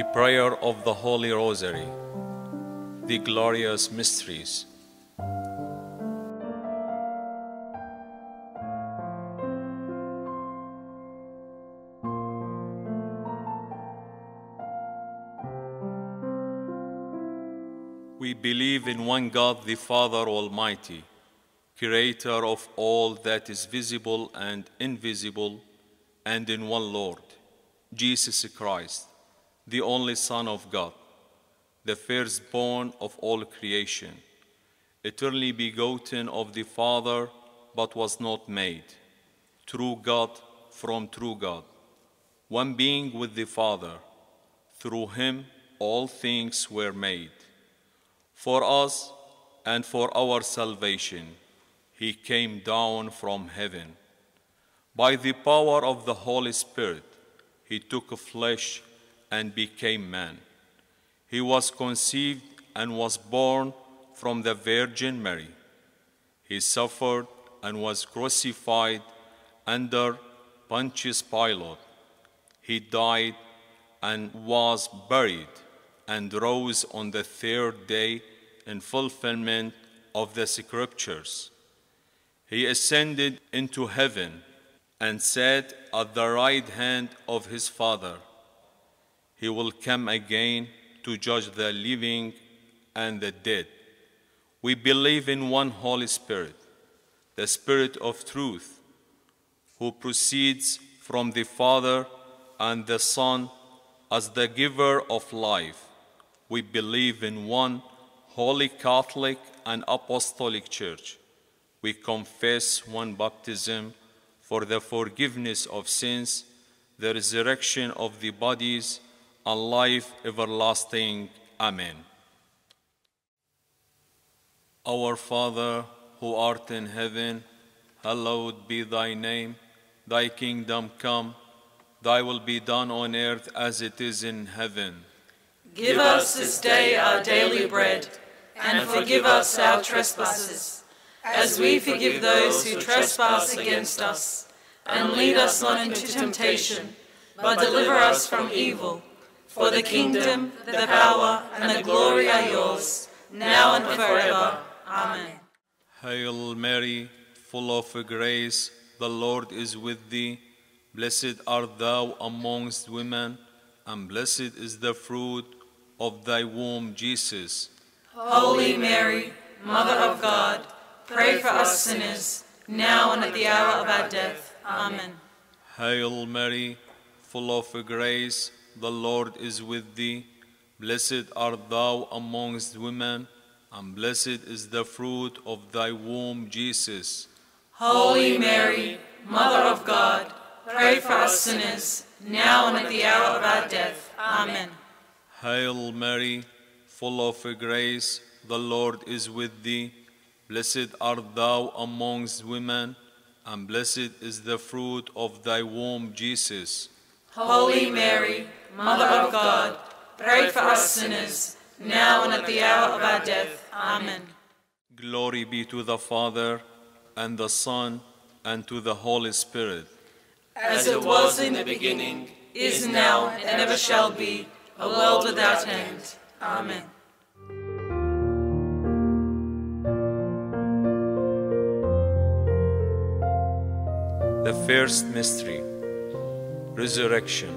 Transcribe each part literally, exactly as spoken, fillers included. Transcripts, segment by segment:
Prayer of the Holy Rosary, the glorious mysteries. We believe in one God, the Father Almighty, Creator of all that is visible and invisible, and in one Lord, Jesus Christ, the only Son of God, the firstborn of all creation, eternally begotten of the Father, but was not made, true God from true God, one being with the Father. Through him all things were made. For us and for our salvation, he came down from heaven. By the power of the Holy Spirit, he took flesh and became man. He was conceived and was born from the Virgin Mary. He suffered and was crucified under Pontius Pilate. He died and was buried and rose on the third day in fulfillment of the Scriptures. He ascended into heaven and sat at the right hand of his Father. He will come again to judge the living and the dead. We believe in one Holy Spirit, the Spirit of truth, who proceeds from the Father and the Son as the giver of life. We believe in one Holy Catholic and Apostolic Church. We confess one baptism for the forgiveness of sins, the resurrection of the bodies, and life everlasting. Amen. Our Father, who art in heaven, hallowed be thy name. Thy kingdom come, thy will be done on earth as it is in heaven. Give us this day our daily bread, and forgive us our trespasses, as we forgive those who trespass against us. And lead us not into temptation, but deliver us from evil. For the kingdom, the power, and the glory are yours, now and forever. Amen. Hail Mary, full of grace, the Lord is with thee. Blessed art thou amongst women, and blessed is the fruit of thy womb, Jesus. Holy Mary, Mother of God, pray for us sinners, now and at the hour of our death. Amen. Hail Mary, full of grace, the Lord is with thee. Blessed art thou amongst women, and blessed is the fruit of thy womb, Jesus. Holy Mary, Mother of God, pray for us sinners, now and at the hour of our death. Amen. Hail Mary, full of grace, the Lord is with thee. Blessed art thou amongst women, and blessed is the fruit of thy womb, Jesus. Holy Mary, Mother of God, pray for us sinners, now and at the hour of our death. Amen. Glory be to the Father, and the Son, and to the Holy Spirit. As it was in the beginning, is now, and ever shall be, a world without end. Amen. The first mystery, resurrection.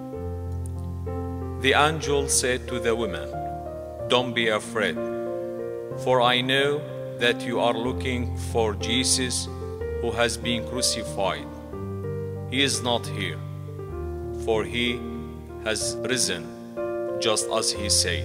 The angel said to the women, "Don't be afraid, for I know that you are looking for Jesus who has been crucified. He is not here, for he has risen, just as he said.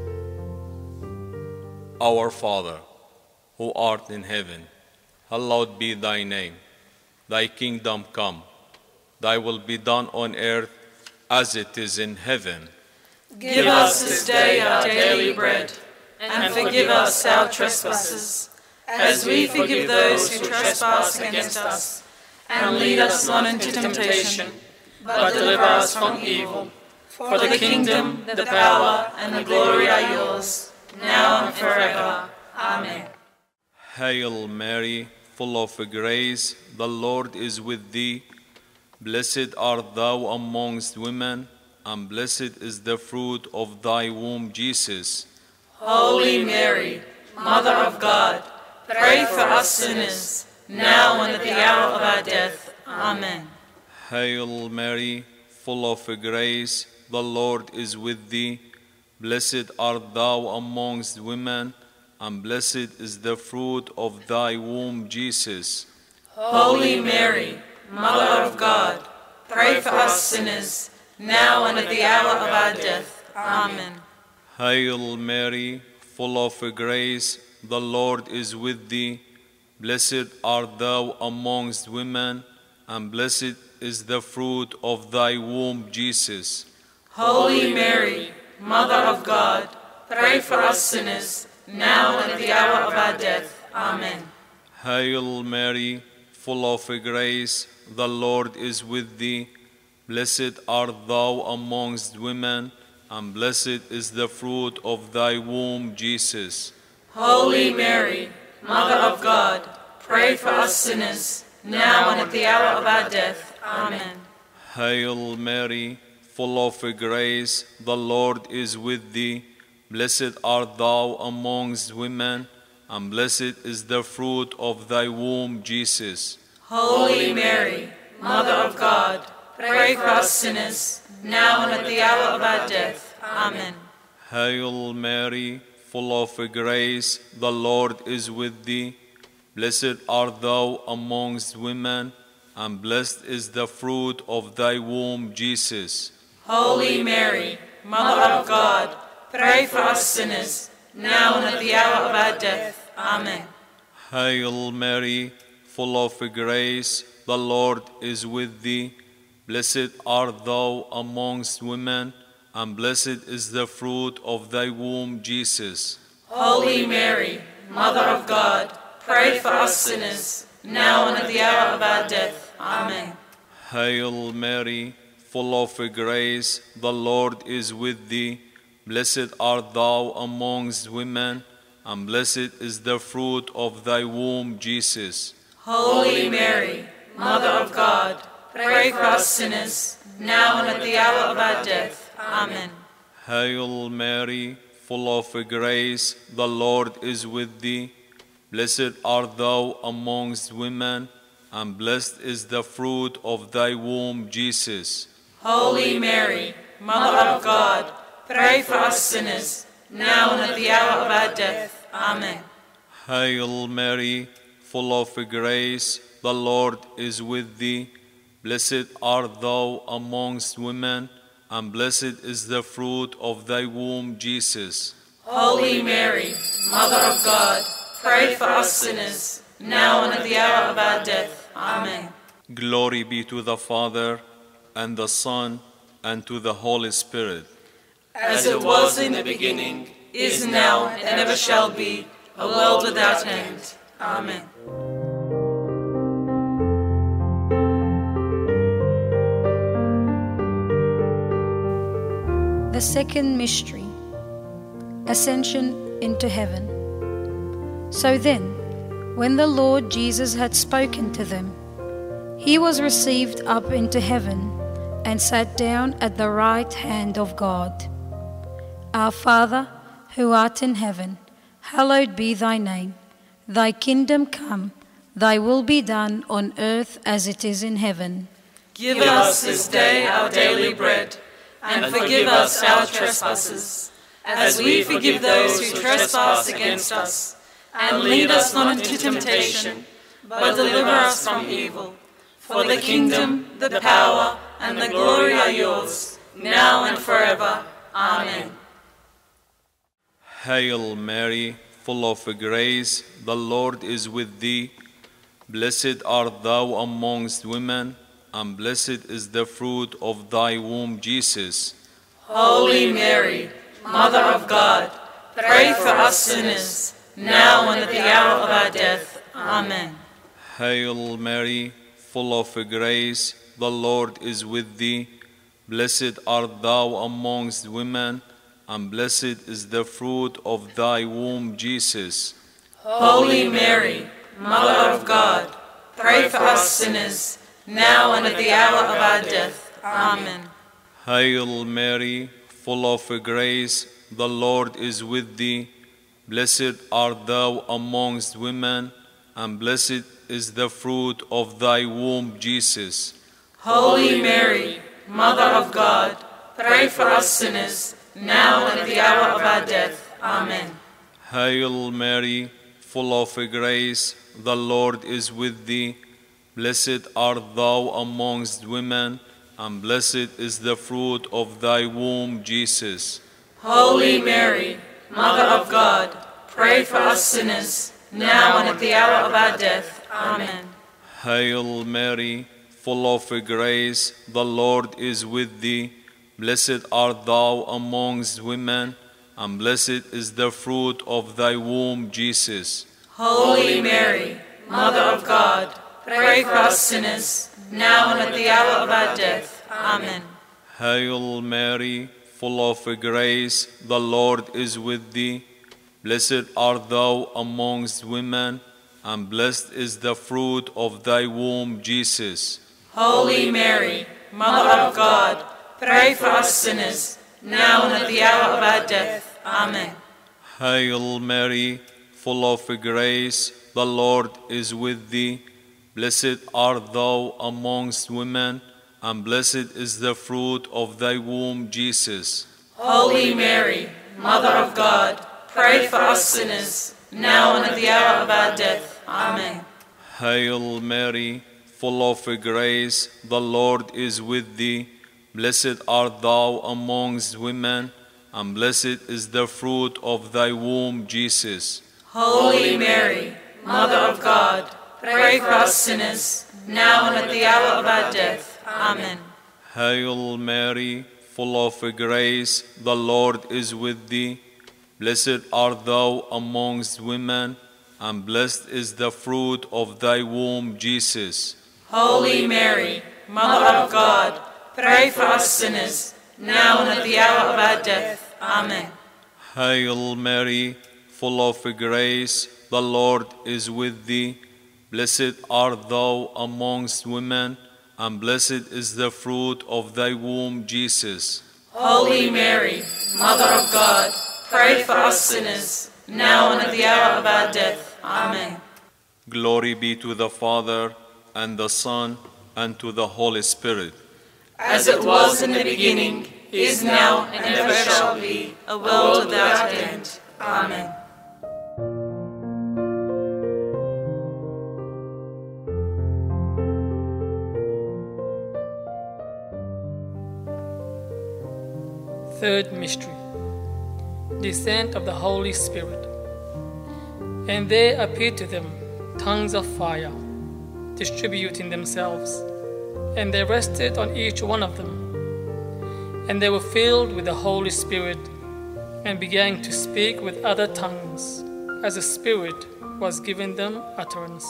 Our Father, who art in heaven, hallowed be thy name. Thy kingdom come, thy will be done on earth as it is in heaven. Give us this day our daily bread, and forgive us our trespasses, as we forgive those who trespass against us. And lead us not into temptation, but deliver us from evil. For the kingdom, the power, and the glory are yours, now and forever. Amen. Hail Mary, full of grace, the Lord is with thee. Blessed art thou amongst women, and blessed is the fruit of thy womb, Jesus. Holy Mary, Mother of God, pray for us sinners, now and at the hour of our death. Amen. Hail Mary, full of grace, the Lord is with thee. Blessed art thou amongst women, and blessed is the fruit of thy womb, Jesus. Holy Mary, Mother of God, pray for us sinners, now and at the hour of our death. Amen. Hail Mary, full of grace, the Lord is with thee. Blessed art thou amongst women, and blessed is the fruit of thy womb, Jesus. Holy Mary, Mother of God, pray for us sinners, now and at the hour of our death. Amen. Hail Mary, full of grace, the Lord is with thee. Blessed art thou amongst women, and blessed is the fruit of thy womb, Jesus. Holy Mary, Mother of God, pray for us sinners, now and at the hour of our death. Amen. Hail Mary, full of grace, the Lord is with thee. Blessed art thou amongst women, and blessed is the fruit of thy womb, Jesus. Holy Mary, Mother of God, pray for us sinners, now and at the hour of our death. Amen. Hail Mary, full of grace, the Lord is with thee. Blessed art thou amongst women, and blessed is the fruit of thy womb, Jesus. Holy Mary, Mother of God, pray for us sinners, now and at the hour of our death. Amen. Hail Mary, full of grace, the Lord is with thee. Blessed art thou amongst women, and blessed is the fruit of thy womb, Jesus. Holy Mary, Mother of God, pray for us sinners, now and at the hour of our death. Amen. Hail Mary, full of grace, the Lord is with thee. Blessed art thou amongst women, and blessed is the fruit of thy womb, Jesus. Holy Mary, Mother of God, pray for us sinners, now and at the hour of our death. Amen. Hail Mary, full of grace, the Lord is with thee. Blessed art thou amongst women, and blessed is the fruit of thy womb, Jesus. Holy Mary, Mother of God, pray for us sinners, now and at the hour of our death. Amen. Hail Mary, full of grace, the Lord is with thee. Blessed art thou amongst women, and blessed is the fruit of thy womb, Jesus. Holy Mary, Mother of God, pray for us sinners, now and at the hour of our death. Amen. Glory be to the Father, and the Son, and to the Holy Spirit. As it was in the beginning, is now, and ever shall be, a world without end. Amen. The second mystery, Ascension into heaven. So then, when the Lord Jesus had spoken to them, he was received up into heaven and sat down at the right hand of God. Our Father, who art in heaven, hallowed be thy name. Thy kingdom come, thy will be done on earth as it is in heaven. Give us this day our daily bread, and forgive us our trespasses, as we forgive those who trespass against us. And lead us not into temptation, but deliver us from evil. For the kingdom, the power, and the glory are yours, now and forever. Amen. Hail Mary, full of grace, the Lord is with thee. Blessed art thou amongst women, and blessed is the fruit of thy womb, Jesus. Holy Mary, Mother of God, pray for us sinners, now and at the hour of our death. Amen. Hail Mary, full of grace, the Lord is with thee. Blessed art thou amongst women, and blessed is the fruit of thy womb, Jesus. Holy Mary, Mother of God, pray for us sinners, now and at the hour of our death. Amen. Hail Mary, full of grace, the Lord is with thee. Blessed art thou amongst women, and blessed is the fruit of thy womb, Jesus. Holy Mary, Mother of God, pray for us sinners, now and at the hour of our death. Amen. Hail Mary, full of grace, the Lord is with thee. Blessed art thou amongst women, and blessed is the fruit of thy womb, Jesus. Holy Mary, Mother of God, pray for us sinners, now and at the hour of our death. Amen. Hail Mary, full of grace, the Lord is with thee. Blessed art thou amongst women, and blessed is the fruit of thy womb, Jesus. Holy Mary, Mother of God, pray for us sinners, now and at the hour of our death. Amen. Hail Mary, full of grace, the Lord is with thee. Blessed art thou amongst women, and blessed is the fruit of thy womb, Jesus. Holy Mary, Mother of God, pray for us sinners, now and at the hour of our death. Amen. Hail Mary, full of grace, the Lord is with thee. Blessed art thou amongst women, and blessed is the fruit of thy womb, Jesus. Holy Mary, Mother of God, pray for us sinners, now and at the hour of our death. Amen. Hail Mary, full of grace, the Lord is with thee. Blessed art thou amongst women, and blessed is the fruit of thy womb, Jesus. Holy Mary, Mother of God, pray for us sinners, now and at the hour of our death. Amen. Hail Mary, full of grace, the Lord is with thee. Blessed art thou amongst women, and blessed is the fruit of thy womb, Jesus. Holy Mary, Mother of God, pray for us sinners, now and at the hour of our death. Amen. Hail Mary, full of grace, the Lord is with thee. Blessed art thou amongst women, and blessed is the fruit of thy womb, Jesus. Holy Mary, Mother of God, pray for us sinners, now and at the hour of our death. Amen. Glory be to the Father, and the Son, and to the Holy Spirit. As it was in the beginning, is now, and ever shall be, a world without end. Amen. Third mystery, descent of the Holy Spirit. And there appeared to them tongues of fire, distributing themselves, and they rested on each one of them. And they were filled with the Holy Spirit, and began to speak with other tongues, as the Spirit was giving them utterance.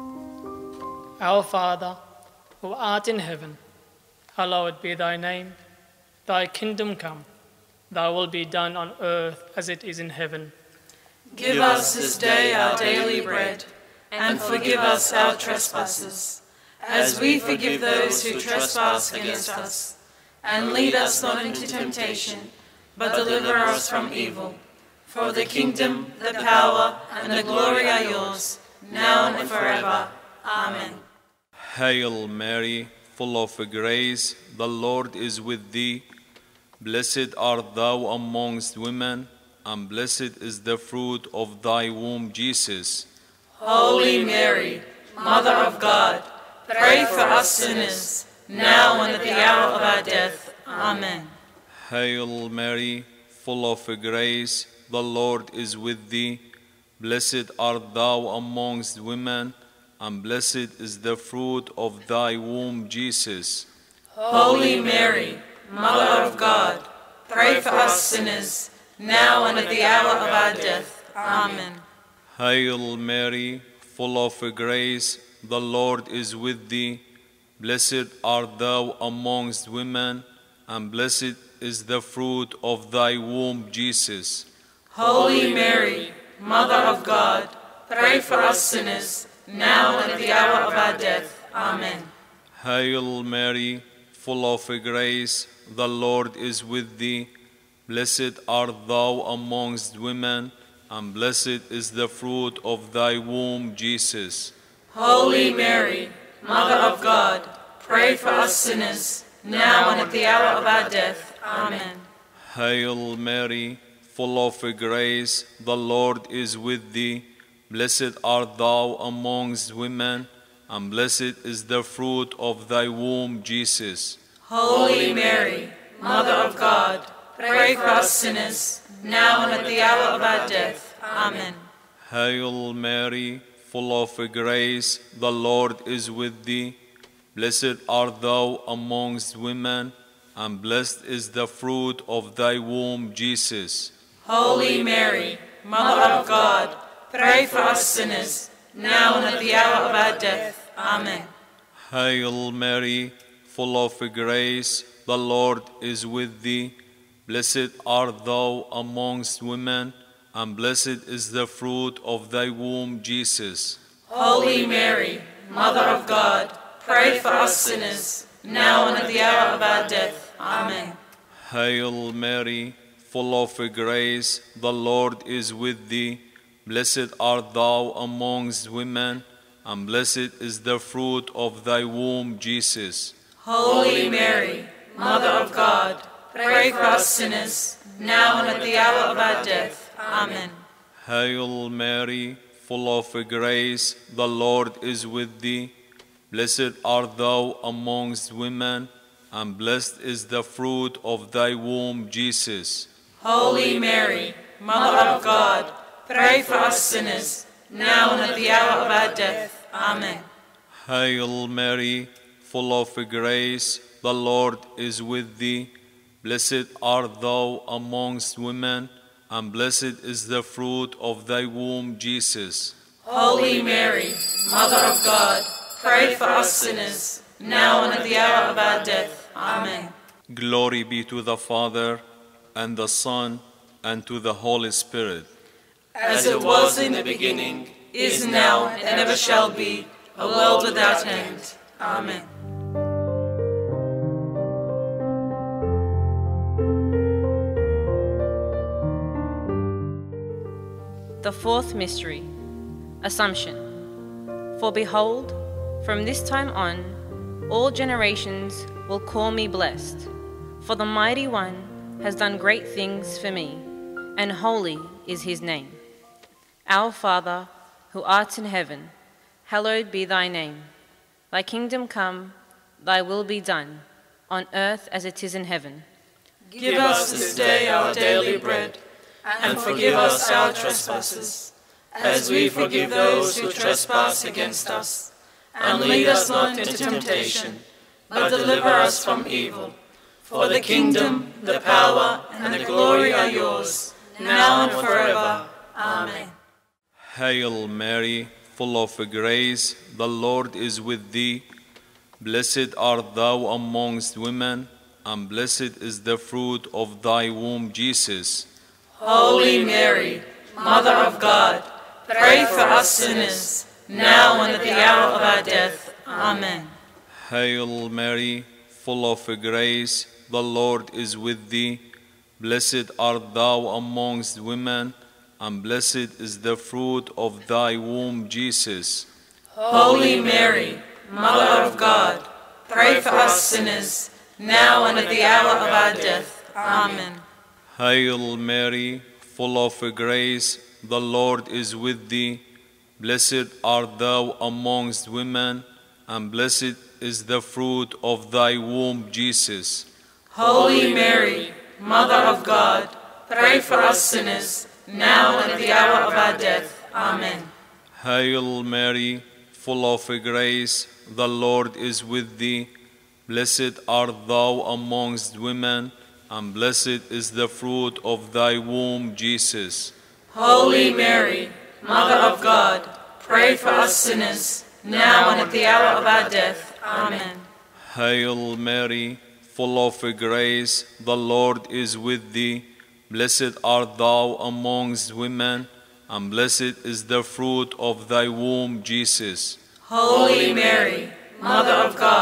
Our Father, who art in heaven, hallowed be thy name. Thy kingdom come. Thy will be done on earth as it is in heaven. Give us this day our daily bread, and forgive us our trespasses, as we forgive those who trespass against us. And lead us not into temptation, but deliver us from evil. For the kingdom, the power, and the glory are yours, now and forever. Amen. Hail Mary, full of grace, the Lord is with thee. Blessed art thou amongst women, and blessed is the fruit of thy womb, Jesus. Holy Mary, Mother of God, pray for us sinners, now and at the hour of our death. Amen. Hail Mary, full of grace, the Lord is with thee. Blessed art thou amongst women, and blessed is the fruit of thy womb, Jesus. Holy Mary, Mother of God, pray for us sinners, now and at the hour of our death. Amen. Hail Mary, full of grace, the Lord is with thee. Blessed art thou amongst women, and blessed is the fruit of thy womb, Jesus. Holy Mary, Mother of God, pray for us sinners, now and at the hour of our death. Amen. Hail Mary, full of grace, the Lord is with thee. Blessed art thou amongst women, and blessed is the fruit of thy womb, Jesus. Holy Mary, Mother of God, pray for us sinners, now and at the hour of our death. Amen. Hail Mary, full of grace, the Lord is with thee. Blessed art thou amongst women, and blessed is the fruit of thy womb, Jesus. Holy Mary, Mother of God, pray for us sinners, now and at the hour of our death. Amen. Hail Mary, full of grace, the Lord is with thee. Blessed art thou amongst women, and blessed is the fruit of thy womb, Jesus. Holy Mary, Mother of God, pray for us sinners, now and at the hour of our death. Amen. Hail Mary, full of grace, the Lord is with thee. Blessed art thou amongst women, and blessed is the fruit of thy womb, Jesus. Holy Mary, Mother of God, pray for us sinners, now and at the hour of our death. Amen. Hail Mary, full of grace, the Lord is with thee. Blessed art thou amongst women, and blessed is the fruit of thy womb, Jesus. Holy Mary, Mother of God, pray for us sinners, now and at the hour of our death. Amen. Hail Mary, full of grace, the Lord is with thee. Blessed art thou amongst women, and blessed is the fruit of thy womb, Jesus. Holy Mary, Mother of God, pray for us sinners, now and at the hour of our death. Amen. Hail Mary, full of grace, the Lord is with thee. Blessed art thou amongst women, and blessed is the fruit of thy womb, Jesus. Holy Mary, Mother of God, pray for us sinners, now and at the hour of our death. Amen. Glory be to the Father, and the Son, and to the Holy Spirit. As it was in the beginning, is now, and ever shall be, a world without end. Amen. The fourth mystery, Assumption. For behold, from this time on, all generations will call me blessed, for the Mighty One has done great things for me, and holy is his name. Our Father, who art in heaven, hallowed be thy name. Thy kingdom come, thy will be done, on earth as it is in heaven. Give us this day our daily bread, and forgive us our trespasses, as we forgive those who trespass against us. And lead us not into temptation, but deliver us from evil. For the kingdom, the power, and the glory are yours, now and forever. Amen. Hail Mary, full of grace, the Lord is with thee. Blessed art thou amongst women, and blessed is the fruit of thy womb, Jesus. Holy Mary, Mother of God, pray for us sinners, now and at the hour of our death. Amen. Hail Mary, full of grace, the Lord is with thee. Blessed art thou amongst women, and blessed is the fruit of thy womb, Jesus. Holy Mary, Mother of God, pray for us sinners, now and at the hour of our death. Amen. Hail Mary, full of grace, the Lord is with thee. Blessed art thou amongst women, and blessed is the fruit of thy womb, Jesus. Holy Mary, Mother of God, pray for us sinners, now and at the hour of our death. Amen. Hail Mary, full of grace, the Lord is with thee. Blessed art thou amongst women, and blessed is the fruit of thy womb, Jesus. Holy Mary, Mother of God, pray for us sinners, now and at the hour of our death. Amen. Hail Mary, full of grace, the Lord is with thee. Blessed art thou amongst women, and blessed is the fruit of thy womb, Jesus. Holy Mary, Mother of God,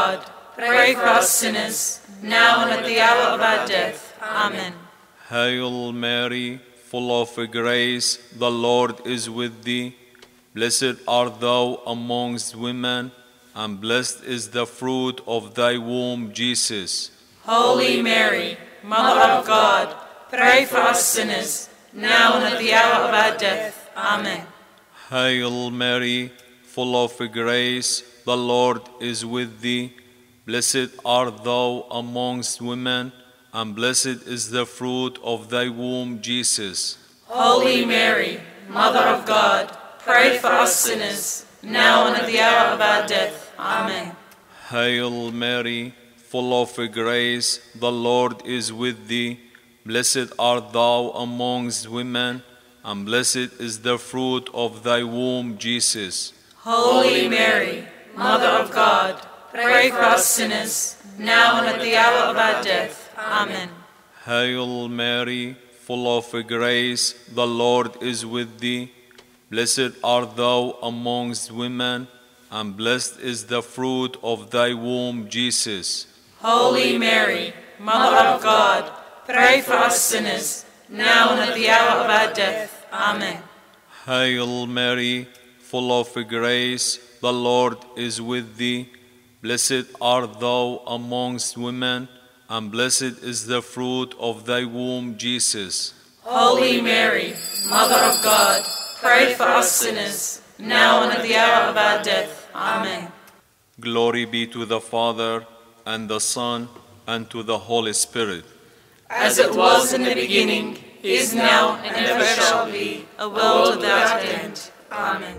pray for us sinners, now and at the hour of our death. Amen. Hail Mary, full of grace, the Lord is with thee. Blessed art thou amongst women, and blessed is the fruit of thy womb, Jesus. Holy Mary, Mother of God, pray for us sinners, now and at the hour of our death. Amen. Hail Mary, full of grace, the Lord is with thee. Blessed art thou amongst women, and blessed is the fruit of thy womb, Jesus. Holy Mary, Mother of God, pray for us sinners, now and at the hour of our death. Amen. Hail Mary, full of grace, the Lord is with thee. Blessed art thou amongst women, and blessed is the fruit of thy womb, Jesus. Holy Mary, Mother of God, pray for us sinners, now and at the hour of our death. Amen. Hail Mary, full of grace, the Lord is with thee. Blessed art thou amongst women, and blessed is the fruit of thy womb, Jesus. Holy Mary, Mother of God, pray for us sinners, now and at the hour of our death. Amen. Hail Mary, full of grace, the Lord is with thee. Blessed art thou amongst women, and blessed is the fruit of thy womb, Jesus. Holy Mary, Mother of God, pray for us sinners, now and at the hour of our death. Amen. Glory be to the Father, and the Son, and to the Holy Spirit. As it was in the beginning, is now, and ever shall be, a world without end. Amen.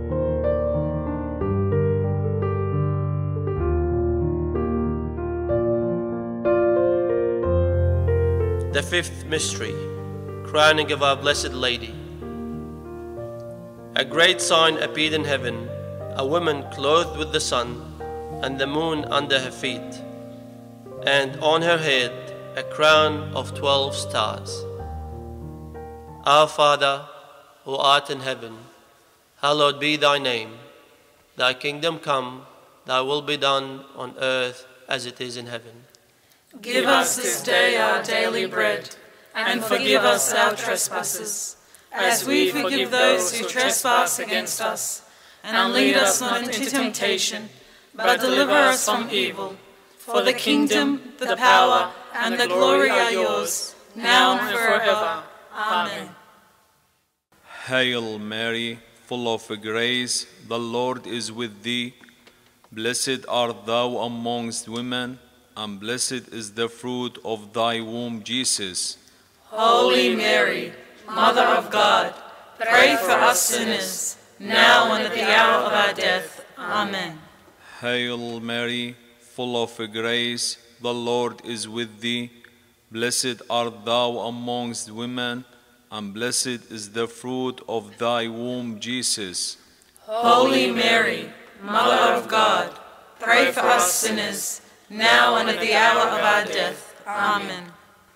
The fifth mystery, crowning of our Blessed Lady. A great sign appeared in heaven, a woman clothed with the sun, and the moon under her feet, and on her head a crown of twelve stars. Our Father, who art in heaven, hallowed be thy name. Thy kingdom come, thy will be done on earth as it is in heaven. Give us this day our daily bread, and forgive us our trespasses, as we forgive those who trespass against us. And lead us not into temptation, but deliver us from evil. For the kingdom, the power, and the glory are yours, now and forever. Amen. Hail Mary, full of grace, the Lord is with thee. Blessed art thou amongst women, and blessed is the fruit of thy womb, Jesus. Holy Mary, Mother of God, pray for us sinners, now and at the hour of our death. Amen. Hail Mary, full of grace, the Lord is with thee. Blessed art thou amongst women, and blessed is the fruit of thy womb, Jesus. Holy Mary, Mother of God, pray for us sinners, now and at the hour of our death. Amen.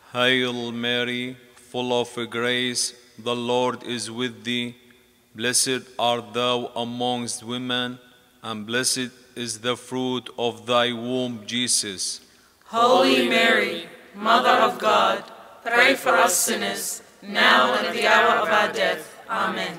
Hail Mary, full of grace, the Lord is with thee. Blessed art thou amongst women, and blessed is the fruit of thy womb, Jesus. Holy Mary, Mother of God, pray for us sinners, now and at the hour of our death. Amen.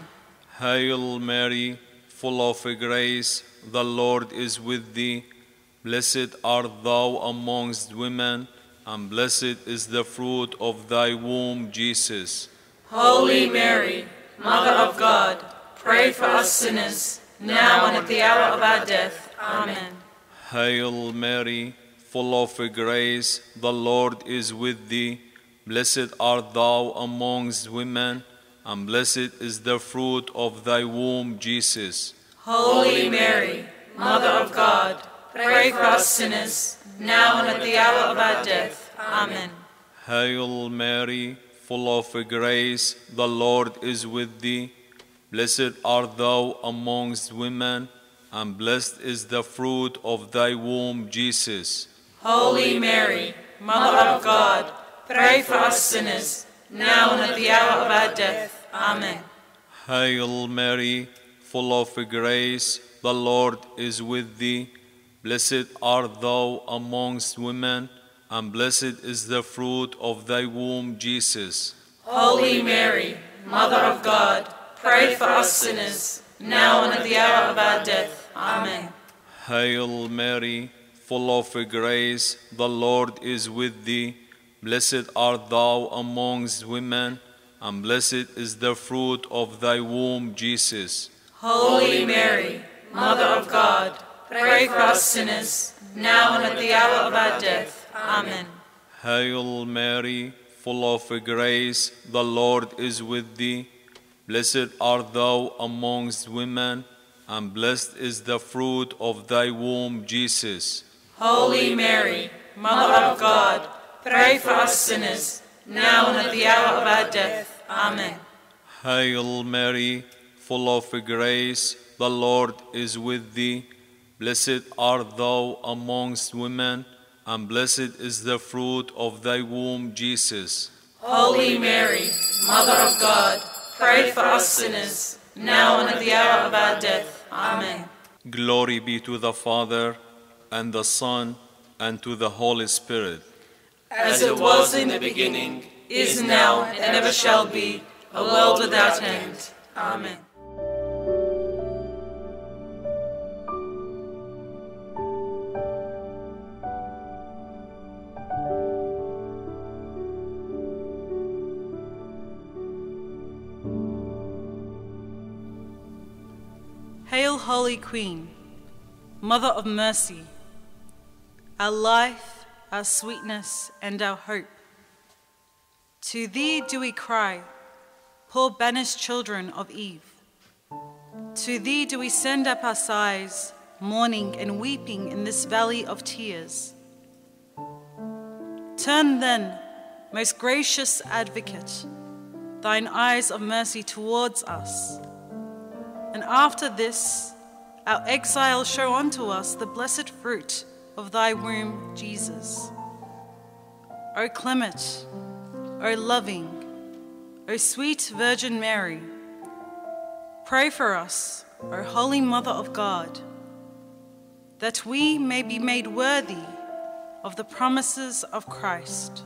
Hail Mary, full of grace, the Lord is with thee. Blessed art thou amongst women, and blessed is the fruit of thy womb, Jesus. Holy Mary, Mother of God, pray for us sinners, now and at the hour of our death. Amen. Hail Mary, full of grace, the Lord is with thee. Blessed art thou amongst women, and blessed is the fruit of thy womb, Jesus. Holy Mary, Mother of God, pray for us sinners, now and at the hour of our death. Amen. Hail Mary, full of grace, the Lord is with thee. Blessed art thou amongst women, and blessed is the fruit of thy womb, Jesus. Holy Mary, Mother of God, pray for us sinners, now and at the hour of our death. Amen. Hail Mary, full of grace, the Lord is with thee. Blessed art thou amongst women, and blessed is the fruit of thy womb, Jesus. Holy Mary, Mother of God, pray for us sinners, now and at the hour of our death. Amen. Hail Mary, full of grace, the Lord is with thee. Blessed art thou amongst women, and blessed is the fruit of thy womb, Jesus. Holy Mary, Mother of God, pray for us sinners, now and at the hour of our death. Amen. Hail Mary, full of grace, the Lord is with thee. Blessed art thou amongst women, and blessed is the fruit of thy womb, Jesus. Holy Mary, Mother of God, pray for us sinners, now and at the hour of our death. Amen. Hail Mary, full of grace, the Lord is with thee. Blessed art thou amongst women, and blessed is the fruit of thy womb, Jesus. Holy Mary, Mother of God, pray for us sinners, now and at the hour of our death. Amen. Glory be to the Father, and the Son, and to the Holy Spirit. As it was in the beginning, is now, and ever shall be, a world without end. Amen. Hail, Holy Queen, Mother of Mercy, our life, our sweetness, and our hope. To thee do we cry, poor banished children of Eve. To thee do we send up our sighs, mourning and weeping in this valley of tears. Turn then, most gracious Advocate, thine eyes of mercy towards us, and after this, our exile show unto us the blessed fruit of thy womb, Jesus. O clement, O loving, O sweet Virgin Mary, pray for us, O Holy Mother of God, that we may be made worthy of the promises of Christ.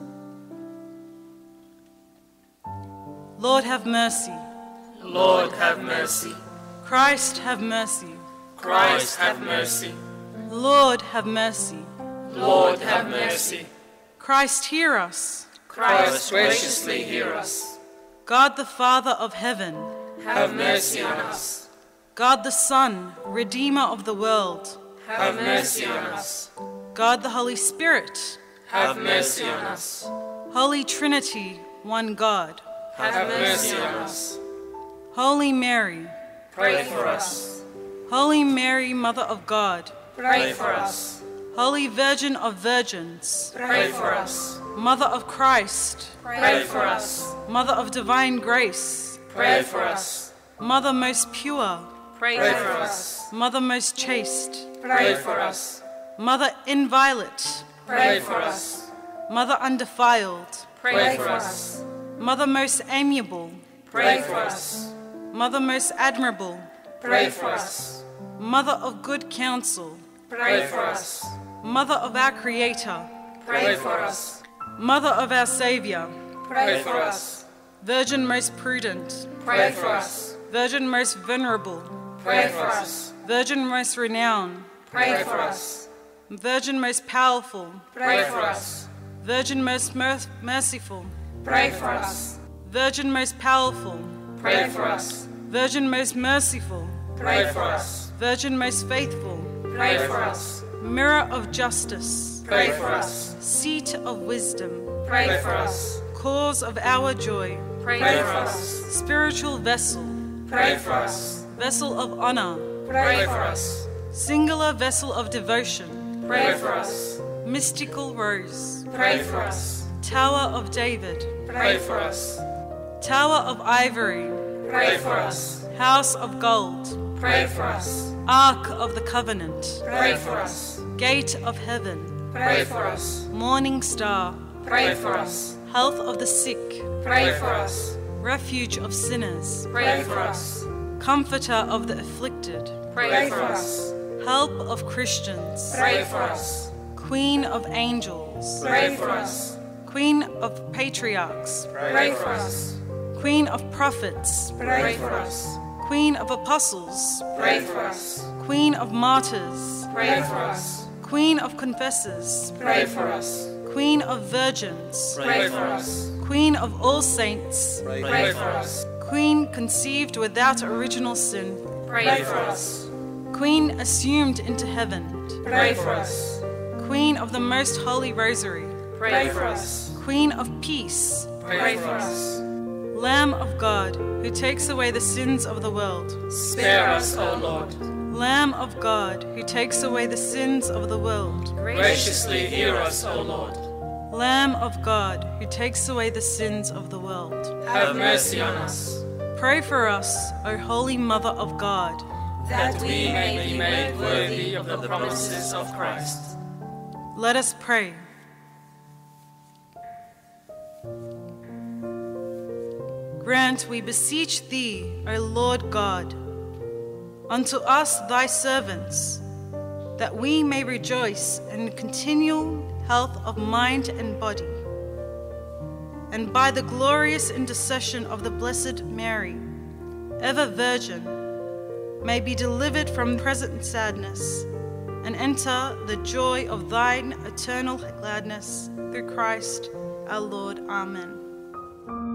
Lord, have mercy. Lord, have mercy. Christ, have mercy. Christ, have mercy. Lord, have mercy. Lord, have mercy. Christ, hear us. Christ, graciously hear us. God the Father of heaven, have mercy on us. God the Son, Redeemer of the world, have mercy on us. God the Holy Spirit, have mercy on us. Holy Trinity, one God, have mercy on us. Holy Mary, pray for us. Holy Mary, Mother of God, pray for us. Holy Virgin of Virgins, pray for us. Mother of Christ, pray for us. Mother of divine grace, pray for us. Mother most pure, Pray, Pray for us. Mother most chaste, Pray for us. Mother inviolate, Pray for us. Mother undefiled, Pray for us. Mother most amiable, Pray for us. Mother most admirable, Pray for us. Mother of good counsel, Pray for us. Mother of our Creator, Pray for us. Mother of our Saviour, Pray for us. Virgin most prudent, Pray for us. Virgin most venerable, Pray for us. Virgin most renowned, Pray for us. Virgin most powerful, Pray for us. Virgin most mer- merciful, Pray for us. Virgin most powerful, Pray for us. Virgin most merciful, Pray for us. Virgin most faithful, Pray for us. Mirror of justice, Pray for us. Seat of wisdom, Pray for us. Cause of our joy, pray, Pray for us. spiritual vessel, Pray for us. vessel of honor, Pray for us. singular vessel of devotion, Pray for us. mystical rose, Pray for us. Tower of David, Pray for us. Tower of ivory, Pray for us. House of gold, Pray for us. Ark of the covenant, Pray for us. Gate of heaven, Pray for us. morning star, Pray for us. health of the sick, Pray for us. refuge of sinners, Pray for us. comforter of the afflicted, Pray for us. Help of Christians, Pray for us. Queen of angels, Pray for us. Queen of patriarchs, Pray for us. Queen of prophets, Pray for us. Queen of apostles, Pray for us. Queen of martyrs, Pray for us. Queen of confessors, Pray for us. Queen of virgins, Pray for us. Queen of all saints, Pray for us. Queen conceived without original sin, Pray for us. Queen assumed into heaven, Pray for us. Queen of the most holy rosary, Pray for us. Queen of peace, Pray for us. Lamb of God, who takes away the sins of the world, Spare us, O Lord. Lamb of God, who takes away the sins of the world, Graciously hear us, O Lord. Lamb of God, who takes away the sins of the world. Have mercy on us, Pray for us, O Holy Mother of God. that we may be made worthy of the promises of Christ. Let us pray. Grant, we beseech thee, O Lord God, unto us thy servants, that we may rejoice in continual health of mind and body, and by the glorious intercession of the Blessed Mary, ever Virgin, may be delivered from present sadness, and enter the joy of thine eternal gladness, through Christ our Lord. Amen.